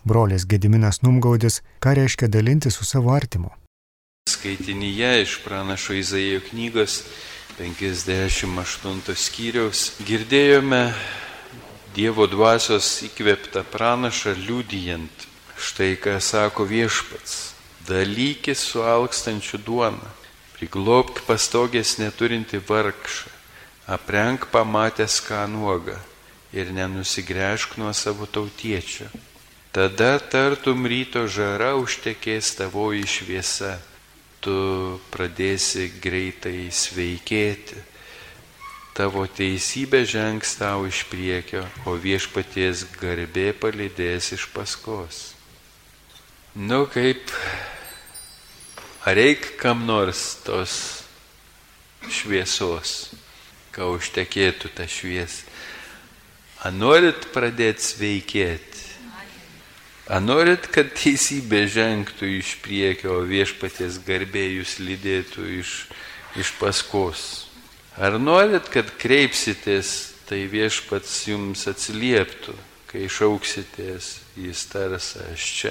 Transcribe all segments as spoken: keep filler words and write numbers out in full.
brolis Gediminas Numgaudis, ką reiškia dalinti su savo artimu. Skaitinyje iš pranašo Izaijo knygos penkiasdešimt aštuntos skyriaus girdėjome Dievo dvasios įkvėptą pranašą liudijant, štai ką sako Viešpats: dalykis su alkstančiu duona, priglobk pastogės neturinti vargšą, aprenk pamatęs ką nuogą ir nenusigręžk nuo savo tautiečio. Tada tartum ryto žara užtekės tavoji šviesa, tu pradėsi greitai sveikėti, tavo teisybė žengs tau iš priekio, o Viešpaties garbė palydės iš paskos. Nu kaip, ar reik kam nors tos šviesos, ką užtekėtų tą šviesą? Ar norit pradėti sveikėti? Ar norit, kad teisybė žengtų iš priekio, o Viešpaties garbė jūs lydėtų iš, iš paskos? Ar norit, kad kreipsitės, tai Viešpats jums atsilieptų, kai šauksitės, jis tars: aš čia?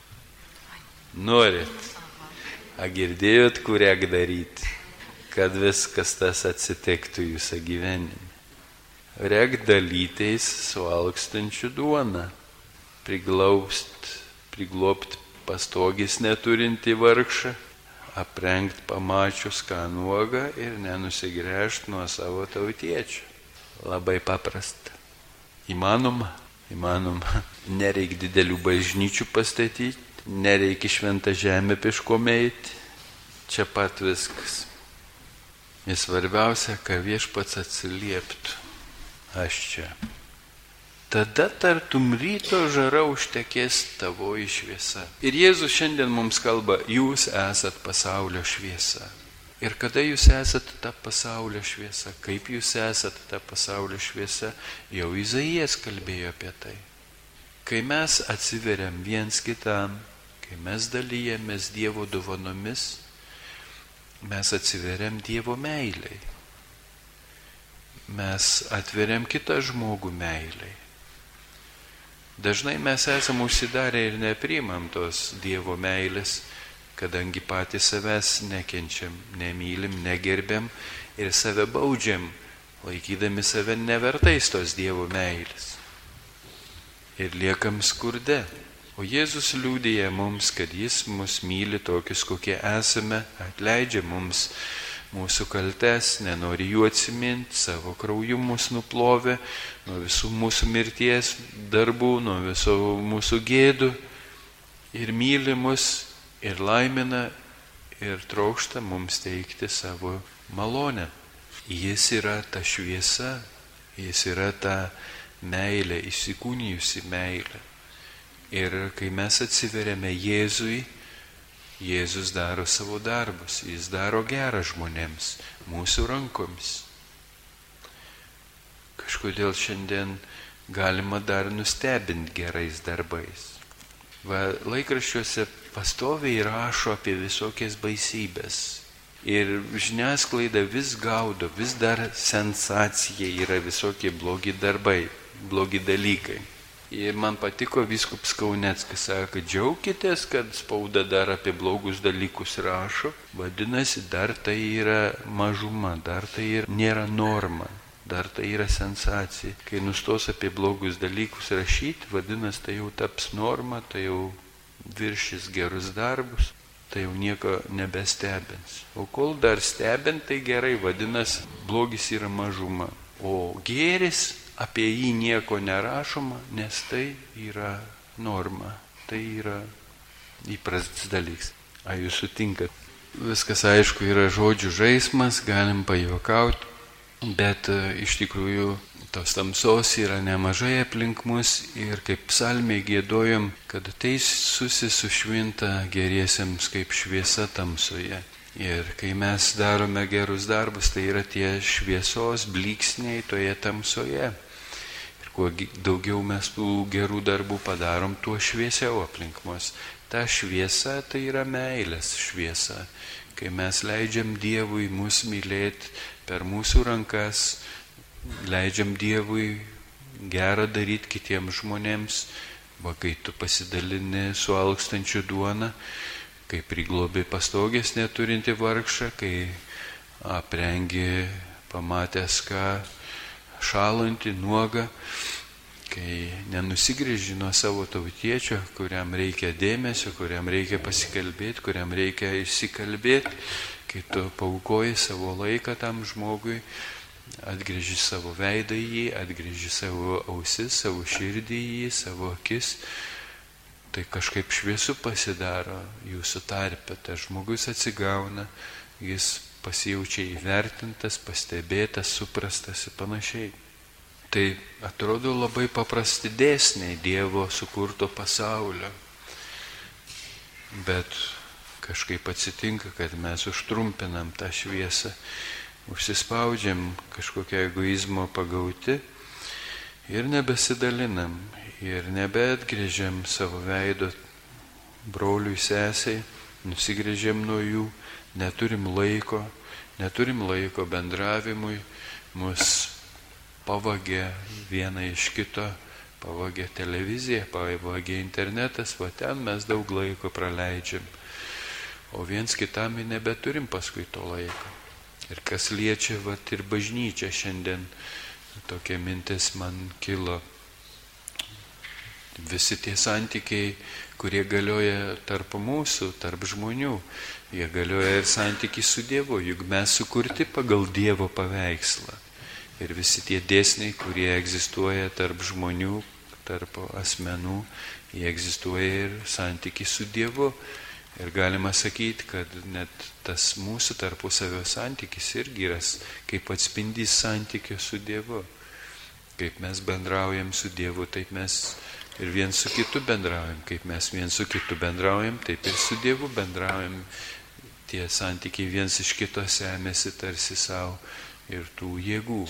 Norit? A girdėjot, kur reik daryti, kad viskas tas atsitiktų jūsų gyvenime? Reik dalytis su alkstančiu duona, priglaust, priglobt pastogis neturinti vargšą, aprengt pamačius ką nuogą ir nenusigręžt nuo savo tautiečio. Labai paprasta. Įmanoma? Įmanoma. Nereik didelių bažnyčių pastatyti, nereik į šventą žemę peškom eiti. Čia pat viskas. Ir svarbiausia, kad Viešpats atsilieptų: aš čia. Tada tartum ryto žara užtekės tavoji šviesa. Ir Jėzus šiandien mums kalba: jūs esat pasaulio šviesa. Ir kada jūs esat ta pasaulio šviesa, kaip jūs esat ta pasaulio šviesa, jau Izaijas kalbėjo apie tai. Kai mes atsiveriam viens kitam, kai mes dalyjamės Dievo dovanomis, mes atsiveriam Dievo meilei. Mes atveriam kitą žmogų meilei. Dažnai mes esam užsidarę ir nepriimam tos Dievo meilės, kadangi patys savęs nekenčiam, nemylim, negerbiam ir save baudžiam, laikydami save nevertais tos Dievo meilės. Ir liekam skurde. O Jėzus liudija mums, kad jis mus myli tokius, kokie esame, atleidžia mums mūsų kaltes, nenori jų atsiminti, savo krauju mus nuplovė nuo visų mūsų mirties darbų, nuo visų mūsų gėdų ir myli mus ir laimina ir trokšta mums teikti savo malonę. Jis yra ta šviesa, jis yra ta meilė, įsikūnijusi meilė. Ir kai mes atsiveriame Jėzui, Jėzus daro savo darbus, jis daro gerą žmonėms, mūsų rankomis. Kažkodėl šiandien galima dar nustebinti gerais darbais. Va, laikraščiuose pastoviai rašo apie visokias baisybės. Ir žiniasklaida vis gaudo, vis dar sensacija yra visokie blogi darbai, blogi dalykai. Ir man patiko vyskupas Kauneckas, sako, džiaukitės, kad spauda dar apie blogus dalykus rašo, vadinasi, dar tai yra mažuma, dar tai yra, nėra norma, dar tai yra sensacija. Kai nustos apie blogus dalykus rašyti, vadinasi, tai jau taps norma, tai jau viršys gerus darbus, tai jau nieko nebestebins. O kol dar stebint, tai gerai, vadinasi, blogis yra mažuma. O gėris, apie jį nieko nerašoma, nes tai yra norma, tai yra įprastas dalykas. A jūs sutinkat? Viskas aišku yra žodžių žaismas, galim pajuokauti, bet iš tikrųjų tos tamsos yra nemažai aplink mus ir kaip psalmėje giedojom, kad teisusis sušvinta geriesiems kaip šviesa tamsoje. Ir kai mes darome gerus darbus, tai yra tie šviesos blyksniai toje tamsoje. Ir kuo daugiau mes tų gerų darbų padarom, tuo šviesiau aplink mus. Ta šviesa tai yra meilės šviesa. Kai mes leidžiam Dievui mus mylėti per mūsų rankas, leidžiam Dievui gerą daryti kitiems žmonėms, Va, kai tu pasidalini su alkstančiu duona, kai priglobi pastogės neturinti vargšą, kai aprengi pamatęs ką šalantį, nuogą, kai nenusigrėži nuo savo tautiečio, kuriam reikia dėmesio, kuriam reikia pasikalbėti, kuriam reikia išsikalbėti, kai tu paaukoji savo laiką tam žmogui, atgrėži savo veidą į jį, atgrėži savo ausis, savo širdį į jį, savo akis, tai kažkaip šviesu pasidaro jūsų tarpe, tas žmogus atsigauna, jis pasijaučia įvertintas, pastebėtas, suprastas ir panašiai. Tai atrodo labai paprasti dėsniai Dievo sukurto pasaulio, bet kažkaip atsitinka, kad mes užtrumpinam tą šviesą, užsispaudžiam kažkokią egoizmo pagauti ir nebesidalinam ir nebeatgrėžiam savo veido broliui, sesiai, nusigrėžiam nuo jų, neturim laiko, neturim laiko bendravimui, mus pavagė vieną iš kito, pavagė televizija, pavagė internetas, va ten mes daug laiko praleidžiam, o viens kitam nebeturim paskui to laiko. Ir kas liečia, va ir bažnyčia šiandien, tokia mintis man kilo, visi tie santykiai, kurie galioja tarp mūsų, tarp žmonių, jie galioja ir santykiai su Dievu, juk mes sukurti pagal Dievo paveikslą. Ir visi tie dėsniai, kurie egzistuoja tarp žmonių, tarp asmenų, jie egzistuoja ir santykiai su Dievu. Ir galima sakyti, kad net tas mūsų tarpusavio santykis irgi yra kaip atspindys santykio su Dievu. Kaip mes bendraujam su Dievu, taip mes ir viens su kitu bendraujam. Kaip mes viens su kitu bendraujam, taip ir su Dievu bendraujam. Tie santykiai viens iš kito semėsi tarsi savo ir tų jėgų.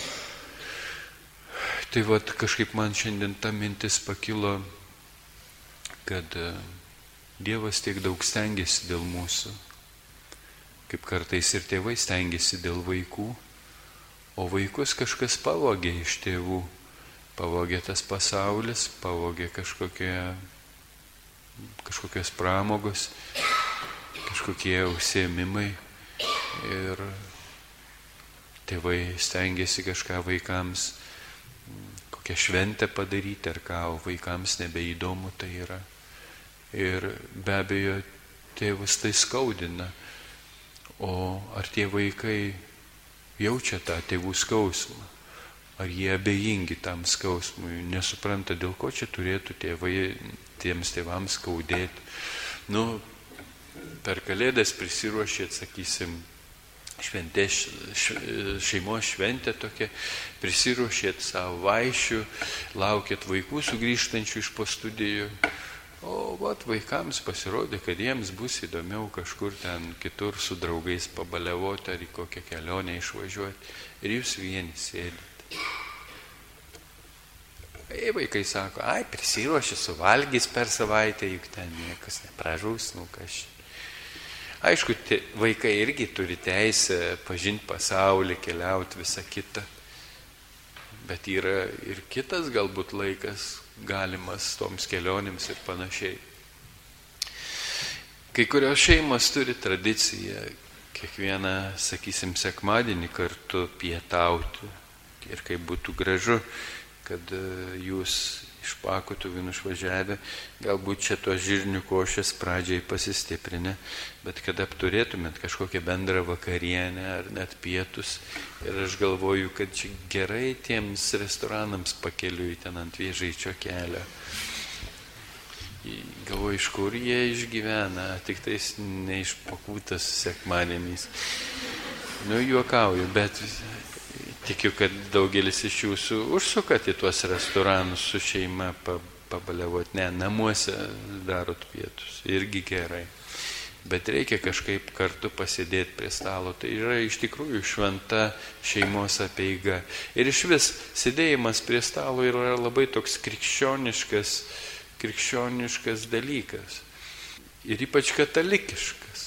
Tai vat kažkaip man šiandien ta mintis pakilo, kad Dievas tiek daug stengiasi dėl mūsų, kaip kartais ir tėvai stengiasi dėl vaikų, o vaikus kažkas pavogė iš tėvų, pavogė tas pasaulis, pavogė kažkokie, kažkokios pramogos, kažkokie užsiėmimai ir tėvai stengiasi kažką vaikams, kokią šventę padaryti ar ką, o vaikams nebeįdomu tai yra. Ir be abejo, tėvus tai skaudina. O ar tie vaikai jaučia tą tėvų skausmą? Ar jie abejingi tam skausmui? Nesupranta, dėl ko čia turėtų tėvai, tiems tėvams skaudėti. Nu, per Kalėdas prisiruošėt, sakysim, šventė, šeimos šventė tokia, prisiruošėt savo vaišių, laukėt vaikų sugrįžtančių iš po studijų. O vat vaikams pasirodė, kad jiems bus įdomiau kažkur ten kitur su draugais pabaliavoti ar į kokią kelionę išvažiuoti. Ir jūs vieni sėdite. Ei, vaikai sako, ai, prisiruošė, suvalgys per savaitę, juk ten niekas nepražūs, nu kas. Aišku, te, vaikai irgi turi teisę pažinti pasaulį, keliauti visą kitą. Bet yra ir kitas galbūt laikas galimas toms kelionėms ir panašiai. Kai kurios šeimos turi tradiciją kiekvieną, sakysim, sekmadienį kartu pietauti. Ir kaip būtų gražu, kad jūs iš Pakotuvių išvažiavę, galbūt čia tos žirnių košės pradžiai pasistiprinę, bet kad apturėtumėt kažkokią bendrą vakarienę ar net pietus. Ir aš galvoju, kad čia gerai tiems restoranams pakeliui ten ant Vėžaičio kelio. Galvoju, iš kur jie išgyvena, tik tais neišpakūtas sekmadieniais. Nu, juokauju, bet tikiu, kad daugelis iš jūsų užsukat į tuos restoranus su šeima pabaliavot. Ne, namuose darot pietus, irgi gerai. Bet reikia kažkaip kartu pasėdėti prie stalo. Tai yra iš tikrųjų šventa šeimos apeiga. Ir iš vis sėdėjimas prie stalo yra labai toks krikščioniškas, krikščioniškas dalykas. Ir ypač katalikiškas.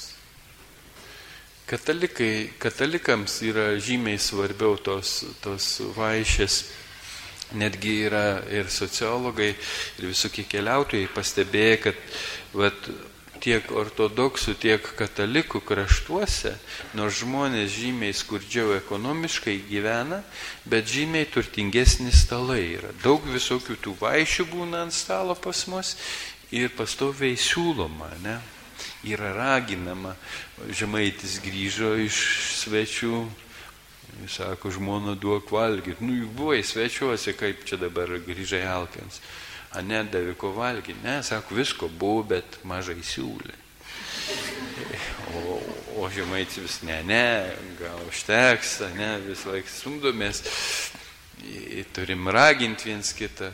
Katalikai, katalikams yra žymiai svarbiau tos, tos vaišės Netgi yra ir sociologai, ir visokie keliautojai pastebėję, kad vat, tiek ortodoksų, tiek katalikų kraštuose, nors žmonės žymiai skurdžiau ekonomiškai gyvena, bet žymiai turtingesni stalai yra. Daug visokių tų vaišių būna ant stalo pas mus ir pastoviai siūloma, ne? Yra raginama. Žemaitis grįžo iš svečių, jis sako, žmona duok valgyti. Nu, juk buvai svečiuose, kaip čia dabar grįžai alkans. A ne, davė ko valgyti. Ne, sako, visko buvo, bet mažai siūlė. O, o žemaitis vis, ne, ne, gal užteks, ne, vis laik sumdomės, turim raginti viens kitą.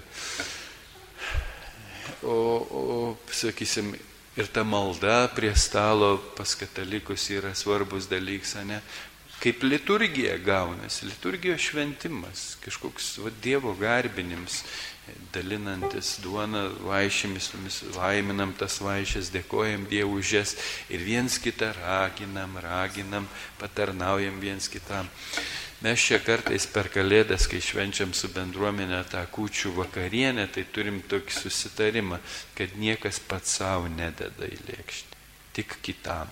O, o, sakysim, ir ta malda prie stalo pas katalikus yra svarbus dalykas, ne? Kaip liturgija gaunasi, liturgijos šventimas, kažkoks va, Dievo garbinims, dalinantis duoną vaišėmis, laiminam tas vaišės, dėkojam Dievui už jas ir viens kitą raginam, raginam, patarnaujam viens kitam. Mes čia kartais per Kalėdas, kai švenčiam su bendruomenė tą kūčių vakarienę, tai turim tokį susitarimą, kad niekas pats savo nededa į lėkštę, tik kitam.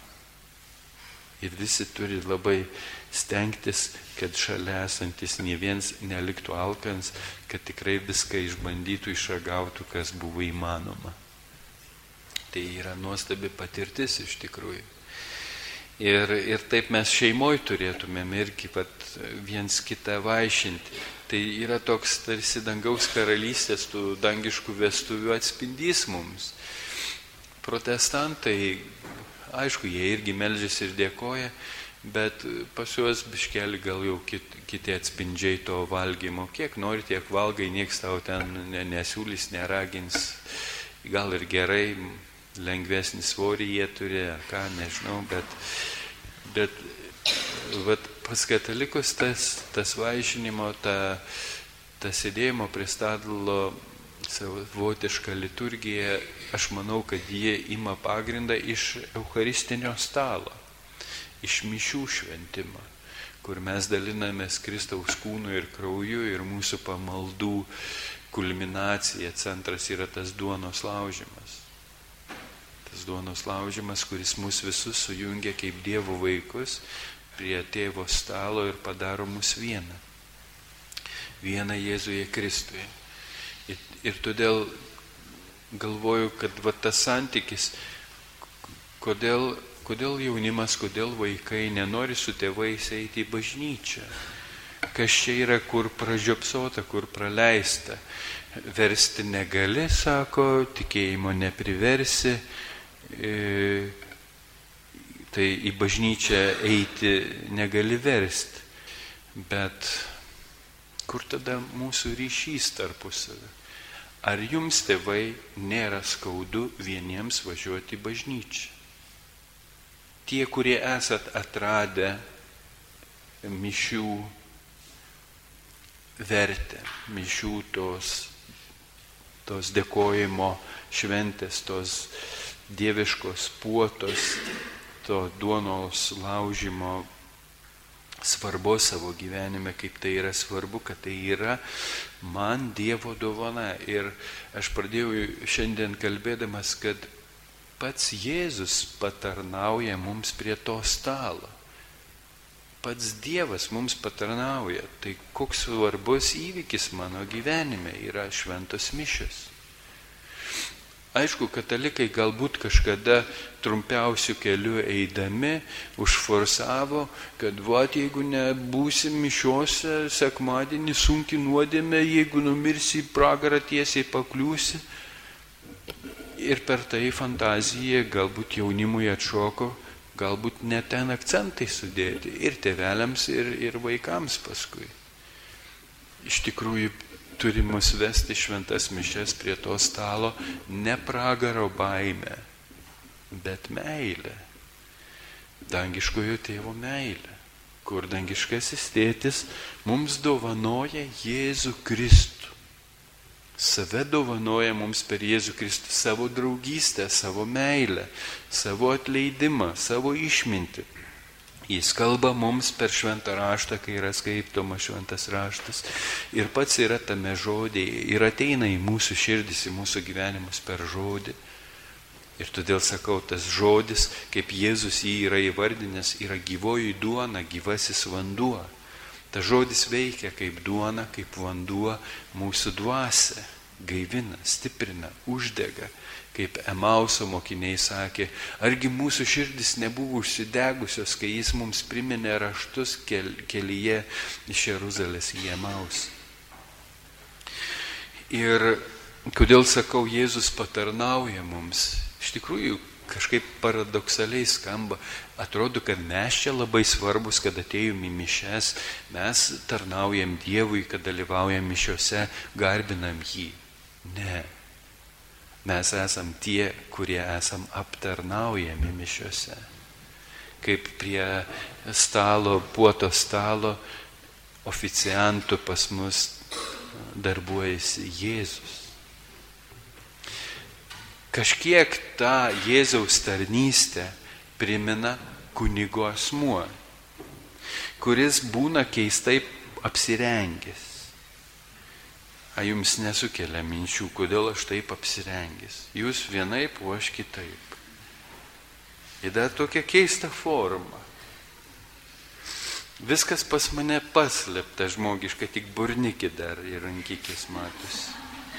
Ir visi turi labai stengtis, kad šalia esantis nie viens neliktų alkans, kad tikrai viską išbandytų, išragautų, kas buvo įmanoma. Tai yra nuostabi patirtis iš tikrųjų. Ir, ir taip mes šeimoje turėtumėm irgi pat viens kitą vaišinti. Tai yra toks tarsi dangaus karalystės, tų dangiškų vestuvių atspindys mums. Protestantai, aišku, jie irgi meldžiasi ir dėkoja, bet pas juos biškelį gal jau kit, kiti atspindžiai to valgymo. Kiek nori, tiek valgai, nieks tau ten nesiūlys, neragins. Gal ir gerai, lengvesnį svorį jie turi, ar ką, nežinau, bet, bet vat, pas katalikus tas, tas vaišinimo, ta, tas sėdėjimo prie stalo savotiška liturgija, aš manau, kad jie ima pagrindą iš eucharistinio stalo, iš mišių šventimą, kur mes dalinamės Kristaus kūnu ir krauju ir mūsų pamaldų kulminacija, centras yra tas duonos laužimas. Tas duonos laužimas, kuris mus visus sujungia kaip Dievo vaikus prie tėvo stalo ir padaro mus vieną. Vieną Jėzuje Kristuje. Ir, ir todėl galvoju, kad va, tas santykis, kodėl, kodėl jaunimas, kodėl vaikai nenori su tėvais eiti į bažnyčią. Kas čia yra, kur pražiopsota, kur praleista. Versti negali, sako, tikėjimo nepriversi, e, tai į bažnyčią eiti negali versti. Bet kur tada mūsų ryšys tarpusavį? Ar jums, tėvai, nėra skaudu vieniems važiuoti į bažnyčią? Tie, kurie esat atradę mišių vertę, mišių tos, tos dėkojimo šventės, tos dieviškos puotos, to duonos laužimo svarbos savo gyvenime, kaip tai yra svarbu, kad tai yra man Dievo dovana. Ir aš pradėjau šiandien kalbėdamas, kad pats Jėzus patarnauja mums prie to stalo. Pats Dievas mums patarnauja. Tai koks svarbus įvykis mano gyvenime yra šventos mišios. Aišku, katalikai galbūt kažkada trumpiausių kelių eidami užforsavo, kad vat, jeigu nebūsi mišiose sekmadienį, sunki nuodėmė, jeigu numirsi į pragarą, tiesiai pakliūsi. Ir per tai fantazija galbūt jaunimui atšoko, galbūt net ten akcentai sudėti ir tėveliams, ir, ir vaikams paskui. Iš tikrųjų, turi mus vesti šventas mišias prie to stalo ne pragaro baime, bet meilė. Dangiškojo tėvo meilė, kur dangiškasis tėtis mums dovanoja Jėzų Kristų. Save dovanoja mums per Jėzų Kristų, savo draugystę, savo meilę, savo atleidimą, savo išmintį. Jis kalba mums per šventą raštą, kai yra skaitoma šventas raštas. Ir pats yra tame žodėje. Ir ateina į mūsų širdis, į mūsų gyvenimus per žodį. Ir todėl sakau, tas žodis, kaip Jėzus jį yra įvardinęs, yra gyvoji duona, gyvasis vanduo. Tas žodis veikia kaip duona, kaip vanduo mūsų dvasią. Gaivina, stiprina, uždega. Kaip Emauso mokiniai sakė, argi mūsų širdis nebuvo užsidegusios, kai jis mums priminė raštus kelyje iš Jeruzalės į Emausą. Ir kodėl sakau, Jėzus patarnauja mums, iš tikrųjų kažkaip paradoksaliai skamba, atrodo, kad mes čia labai svarbus, kad atėjom į mišes, mes tarnaujam Dievui, kad dalyvaujam mišiuose, garbinam jį. Ne. Mes esam tie, kurie esam aptarnaujami mišiuose. Kaip prie stalo, puoto stalo, oficiantų pas mus darbuojasi Jėzus. Kažkiek tą Jėzaus tarnystę primena kunigo asmuo, kuris būna keistai apsirengęs. A jums nesukelia minčių, kodėl aš taip apsirengęs. Jūs vienaip, o aš kitaip. Ir dar tokia keista forma. Viskas pas mane paslėpta žmogiška, tik burnikį dar ir rankikės matosi.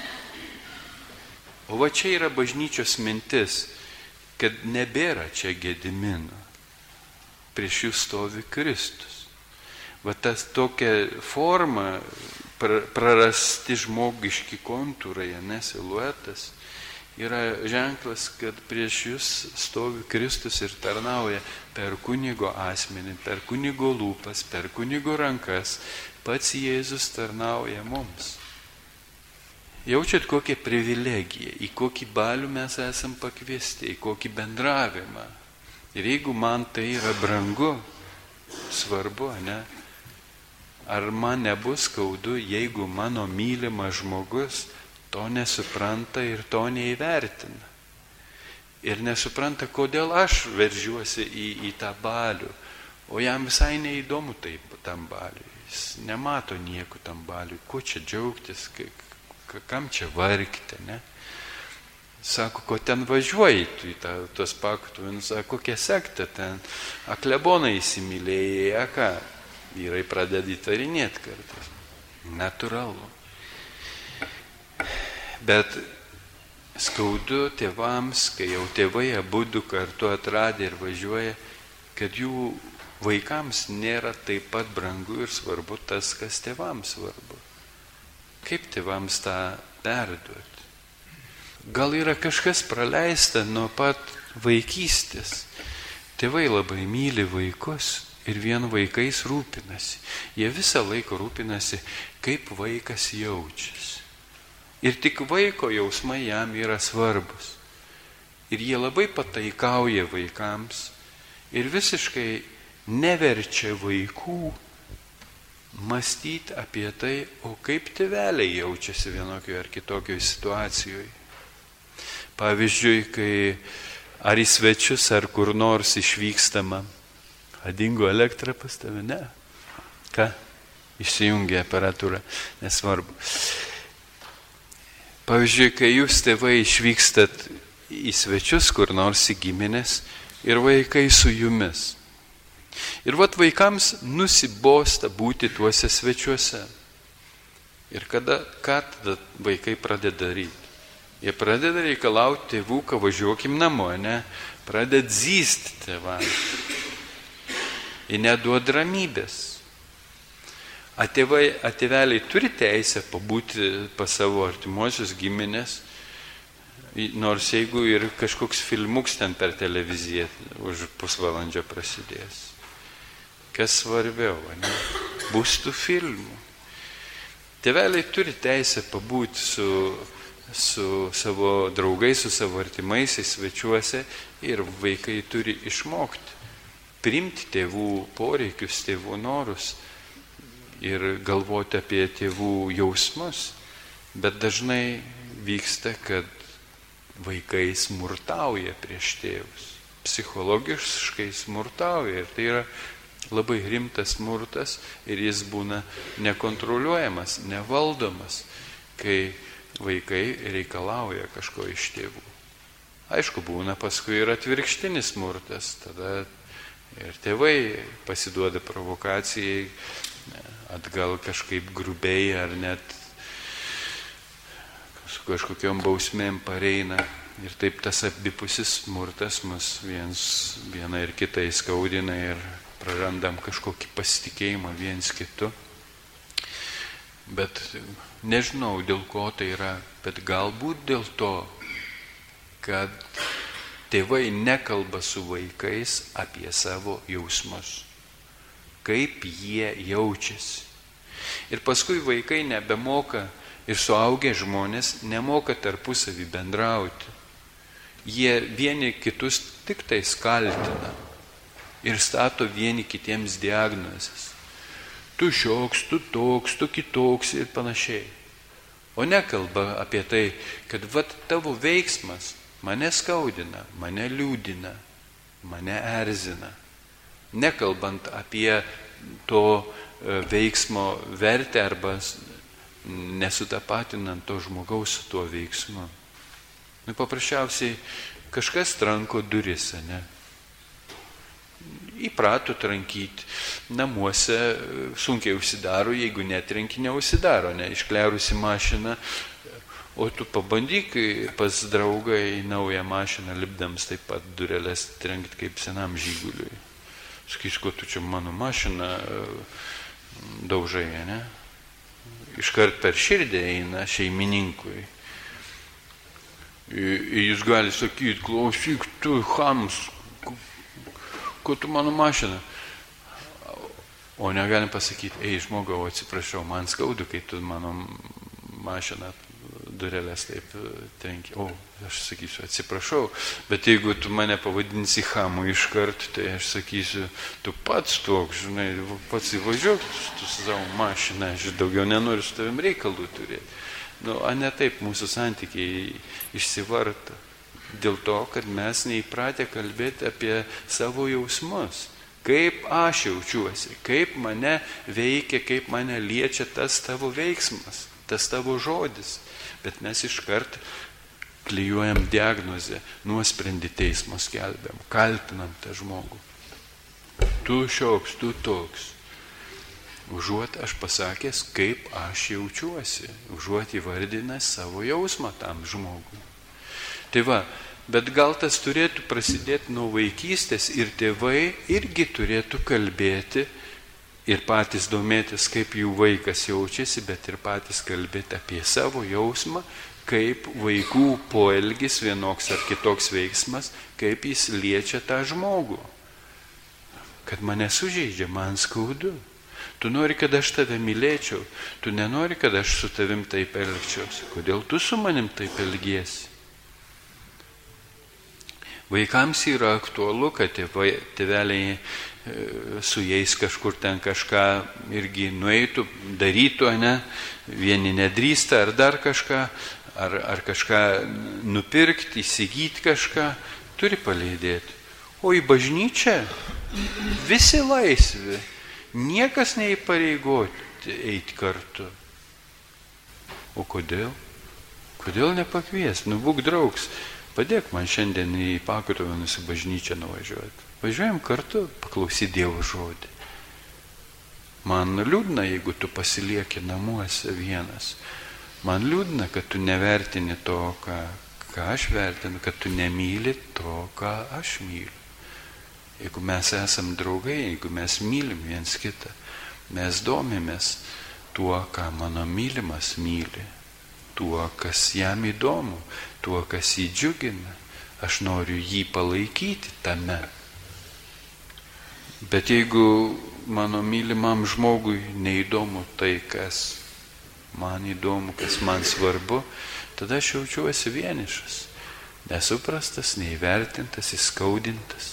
O va čia yra bažnyčios mintis, kad nebėra čia Gedimino. Prieš jų stovi Kristus. Va tas tokia forma, prarasti žmogiški kontūrai, ne siluetas, yra ženklas, kad prieš jūs stovi Kristus ir tarnauja per kunigo asmenį, per kunigo lūpas, per kunigo rankas. Pats Jėzus tarnauja mums. Jaučiat kokią privilegiją, į kokį balių mes esam pakviesti, į kokį bendravimą. Ir jeigu man tai yra brangu, svarbu, ne? Ar man nebus skaudu, jeigu mano mylimas žmogus to nesupranta ir to neįvertina. Ir nesupranta, kodėl aš veržiuosi į, į tą balių, o jam visai neįdomu taip tam baliui. Jis nemato nieko tam baliui, ko čia džiaugtis, kam čia vargti, ne? Sako, ko ten važiuoji tu į tą, tos paktuvus, sako, kokia sekta ten, aklebonai įsimylėjai, a ką? Vyrai pradeda įtarinėti kartais. Natūralu. Bet skaudu tėvams, kai jau tėvai abudu kartu atradė ir važiuoja, kad jų vaikams nėra taip pat brangu ir svarbu tas, kas tėvams svarbu. Kaip tėvams tą perduoti? Gal yra kažkas praleista nuo pat vaikystės. Tėvai labai myli vaikus. Ir vien vaikais rūpinasi. Jie visą laiką rūpinasi, kaip vaikas jaučiasi. Ir tik vaiko jausmai jam yra svarbus. Ir jie labai pataikauja vaikams ir visiškai neverčia vaikų mąstyti apie tai, o kaip tėveliai jaučiasi vienokioje ar kitokioje situacijoje. Pavyzdžiui, kai ar į svečius, ar kur nors išvykstama, dingo elektra pas tave, ne. Ką? Išsijungia aparatūra, nesvarbu. Pavyzdžiui, kai jūs tėvai išvykstat į svečius, kur nors į giminės, ir vaikai su jumis. Ir vat vaikams nusibosta būti tuose svečiuose. Ir kada, ką tada vaikai pradeda daryti? Jie pradeda reikalauti tėvų, kad važiuokim namo, ne? Pradeda zysti tėvams. Ir neduod ramybės. Atėvai, atėveliai turi teisę pabūti pas savo artimuosius giminės, nors jeigu ir kažkoks filmuks ten per televiziją už pusvalandžio prasidės. Kas svarbiau, ne? Bus tų filmų. Tėveliai turi teisę pabūti su, su savo draugais, su savo artimaisiais svečiuose ir vaikai turi išmokti. Priimti tėvų poreikius, tėvų norus ir galvoti apie tėvų jausmus, bet dažnai vyksta, kad vaikai smurtauja prieš tėvus, psichologiškai smurtauja ir tai yra labai rimtas smurtas ir jis būna nekontroliuojamas, nevaldomas, kai vaikai reikalauja kažko iš tėvų. Aišku, būna paskui ir atvirkštinis smurtas, tada ir tėvai pasiduoda provokacijai, atgal kažkaip grubiai ar net su kažkokiom bausmėm pareina. Ir taip tas abipusis smurtas mus viens, viena ir kitai skaudina ir prarandam kažkokį pasitikėjimą viens kitu. Bet nežinau, dėl ko tai yra, bet galbūt dėl to, kad tėvai nekalba su vaikais apie savo jausmus, kaip jie jaučiasi. Ir paskui vaikai nebemoka ir suaugę žmonės nemoka tarpusavį bendrauti. Jie vieni kitus tik tai kaltina ir stato vieni kitiems diagnozes. Tu šioks, tu toks, tu kitoks ir panašiai. O nekalba apie tai, kad vat tavo veiksmas mane skaudina, mane liūdina, mane erzina. Nekalbant apie to veiksmo vertę arba nesutapatinant to žmogaus su tuo veiksmu. Nu, paprasčiausiai kažkas tranko duris, ne? Įprato trankyti. Namuose sunkiai užsidaro, jeigu netrenki, neužsidaro, ne? Išklerusi mašiną, o tu pabandyk pas draugą į naują mašiną lipdams taip pat dureles trenkti kaip senam žyguliui. Sakys, ko tu čia mano mašiną daužai, ne? Iškart per širdį eina šeimininkui. Jis gali sakyti, klausyk, tu chams, ko tu mano mašiną? O negalim pasakyti, ei žmogau, atsiprašau, man skaudu, kai tu mano mašiną durelės taip trenki. O, aš sakysiu, atsiprašau, bet jeigu tu mane pavadinsi chamu iškart, tai aš sakysiu, tu pats toks, žinai, pats įvažiuok tu su savo mašiną, aš daugiau nenoriu su tavim reikalų turėti. Nu, a ne taip mūsų santykiai išsivarta. Dėl to, kad mes neįpratę kalbėti apie savo jausmus. Kaip aš jaučiuosi, kaip mane veikia, kaip mane liečia tas tavo veiksmas, tas tavo žodis. Bet mes iškart klijuojam diagnozę, nuosprendį teismo skelbiam, kaltinam tą žmogų. Tu šioks, tu toks. Užuot aš pasakęs, kaip aš jaučiuosi, užuot įvardinęs savo jausmą tam žmogui. Tai va, bet gal tas turėtų prasidėti nuo vaikystės ir tėvai irgi turėtų kalbėti ir patys domėtis, kaip jų vaikas jaučiasi, bet ir patys kalbėti apie savo jausmą, kaip vaikų poelgis, vienoks ar kitoks veiksmas, kaip jis liečia tą žmogų. Kad mane sužeidžia, man skaudu. Tu nori, kad aš tave mylėčiau, tu nenori, kad aš su tavim taip elgčiausi. Kodėl tu su manim taip elgiesi? Vaikams yra aktualu, kad tėvai, tėveliai su jais kažkur ten kažką irgi nueitų, darytų, ne? Vieni nedrįsta ar dar kažką, ar, ar kažką nupirkti, įsigyti kažką, turi palydėti. O į bažnyčią visi laisvi. Niekas neįpareigoti eiti kartu. O kodėl? Kodėl nepakvies? Nu, būk draugs, padėk man šiandien į Pakruojius į bažnyčią nuvažiuoti. Važiuojam kartu, paklausyti Dievo žodį. Man liūdna, jeigu tu pasilieki namuose vienas. Man liūdna, kad tu nevertini to, ką, ką aš vertinu, kad tu nemyli to, ką aš myliu. Jeigu mes esam draugai, jeigu mes mylim viens kitą, mes domimės tuo, ką mano mylimas myli, tuo, kas jam įdomu, tuo, kas jį džiugina. Aš noriu jį palaikyti tame. Bet jeigu mano mylimam žmogui neįdomu tai, kas man įdomu, kas man svarbu, tada aš jaučiuosi vienišas, nesuprastas, neįvertintas, įskaudintas.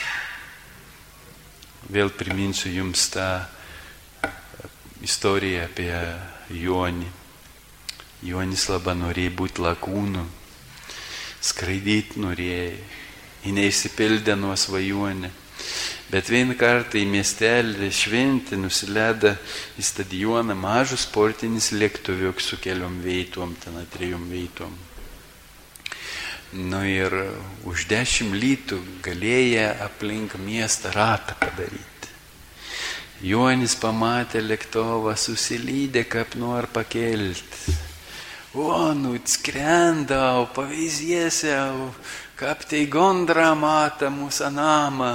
Vėl priminsiu jums tą istoriją apie Jonį. Jonis labai norėjo būti lakūnu, skraidyti norėjo, ji neišsipildė nuo svajonę. Bet vieną kartą į miestelį šventį nusileido į stadioną mažas sportinis lėktuviukas su keliom veitom, ten trijom veitom. Nu ir už dešimt litų galėjo aplink miestą ratą padaryti. Jonis pamatė lėktuvą, susilydė, kaip nori pakelti. O, nu, skrendau, pavyzdėsiau, kaip tai gondra mata mūsų namą.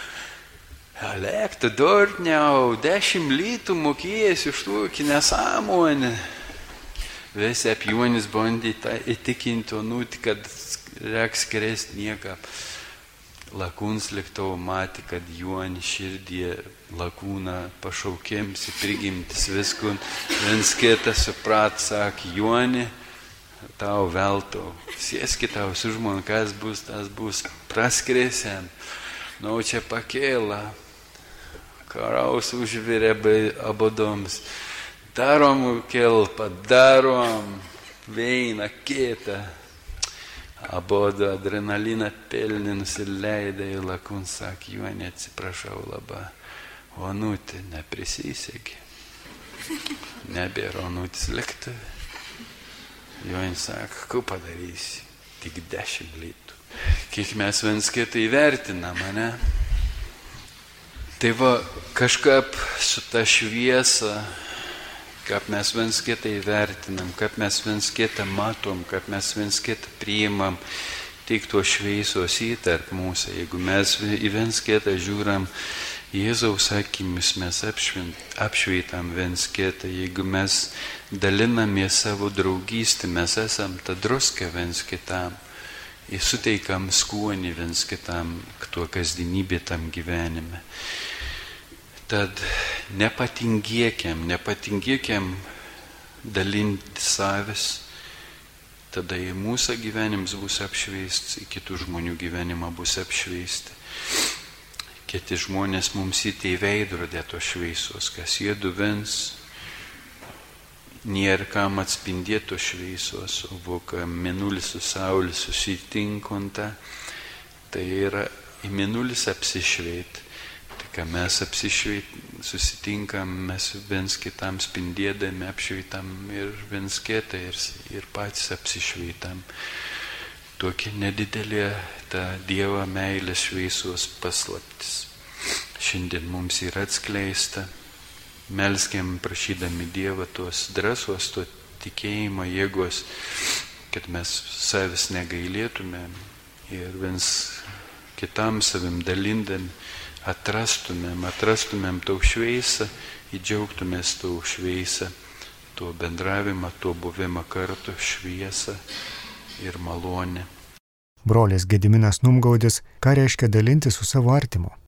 Lėktų dortniau, dešimt litų mokėjęs iš tų nesąmonę. Visi apjuonis bandė įtikinti, nu, kad reiks skristi niekam. Lakūns lėktuvo matė, kad Juoni širdį lakūną pašaukėms, prigimtis viskun. Viens kitą suprat, sakė, Juoni, tau veltau, sėski tau su žmon, kas bus, tas bus, praskrėsiam. Nu, čia pakėla, karaus užvirė abodoms. Darom kelpą, darom, veina, kietą. Abodo adrenaliną pelnį nusileidę ir lakūns sakė, Juoni, atsiprašau labai, Onutė neprisisegė. Nebėra Onutės lėktuvė. Juoni sako, ką padarysi, tik dešimt litų. Kiek mes viens kitą įvertinam, ne? Tai va, kažkaip su ta šviesa, kaip mes viens kitą įvertinam, kaip mes viens kitą matom, kaip mes viens kitą priimam, tik to šviesos įtarp mūsų. Jeigu mes į viens kitą žiūram Jėzaus akimis, mes apšveitam viens kitą. Jeigu mes dalinamės savo draugystę, mes esam ta druska viens kitam ir suteikam skonį viens kitam, tuo kasdienybė tam gyvenime. Tad nepatingėkiam, nepatingėkiam dalinti savęs, tada į mūsų gyvenims bus apšveisti, į kitų žmonių gyvenimą bus apšveisti. Kiti žmonės mums įtei veidrodė to šveisos, kas jie du viens, nėra kam atspindėti to šveisos, o voka mėnulis su saulis susitinkonta, tai yra į mėnulis apsišveit. Kai mes apsišveit, susitinkam, mes viens kitam spindėdami apšveitam ir viens kitą ir, ir patys apsišveitam. Tokia nedidelė ta Dievo meilės šviesos paslaptis. Šiandien mums yra atskleista. Melskim prašydami Dievą tos drąsos, to tikėjimo jėgos, kad mes savęs negailėtumėm ir viens kitam savim dalindami atrastumėm, atrastumėm tau šviesą, įdžiaugtumės tau šviesą, tuo bendravimą, tuo buvimą kartu, šviesą ir malonę. Brolis Gediminas Numgaudis, ką reiškia dalinti su savo artimu?